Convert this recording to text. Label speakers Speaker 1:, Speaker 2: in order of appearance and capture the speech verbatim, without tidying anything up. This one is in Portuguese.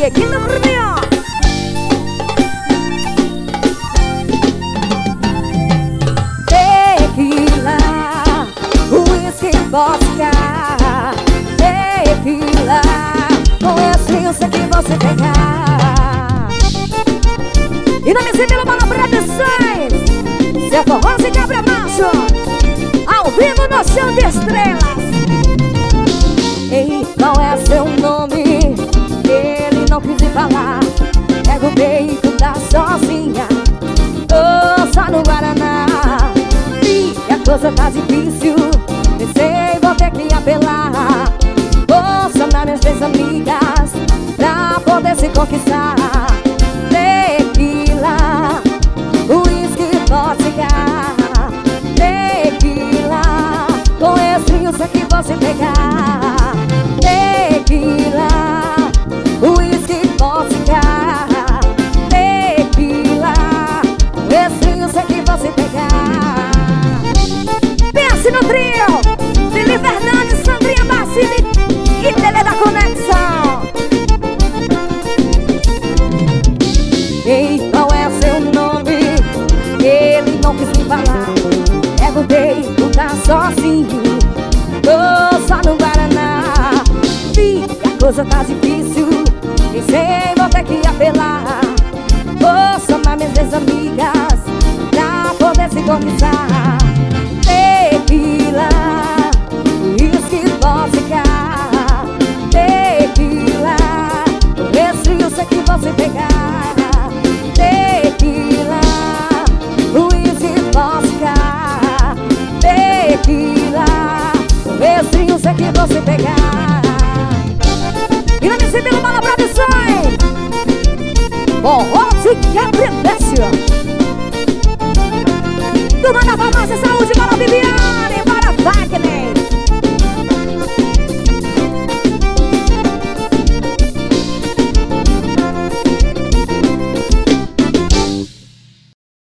Speaker 1: E aqui no Rio. Tequila, whisky, vodka. Tequila, com esse eu sei que você pegar. E não me pelo Bala Produções. Zé Forrosa e Cabra Macho, ao vivo no Show de Estrelas. Ei, qual é seu nome? Ele não quis falar. Pega o beijo da sozinha, tô só no Guaraná. E a coisa tá difícil, pensei, vou ter que apelar. Vou chamar minhas três amigas pra poder se conquistar. Tequila, whisky, vodka. Tequila, com esse eu sei que você pegar. Tequila, whisky, vodka. Tequila, com esse eu sei que você pegar. Pense no trio Felipe Fernandes, Sandrinha Bacini e Tele da Conexão. Ei, qual é seu nome? Ele não quis me falar. Pega o beijo, tá sozinho, tô só no Guaraná. Vi que a coisa tá difícil, pensei, vou ter que apelar. Vou chamar minhas três amigas pra poder se conquistar. Tequila, whisky, vodka. Tequila, esse eu sei que você pegar. Tequila, whisky, vodka. Tequila, esse eu sei que você pegar. E não me pelo Bala Produções. Forrosa e Cabra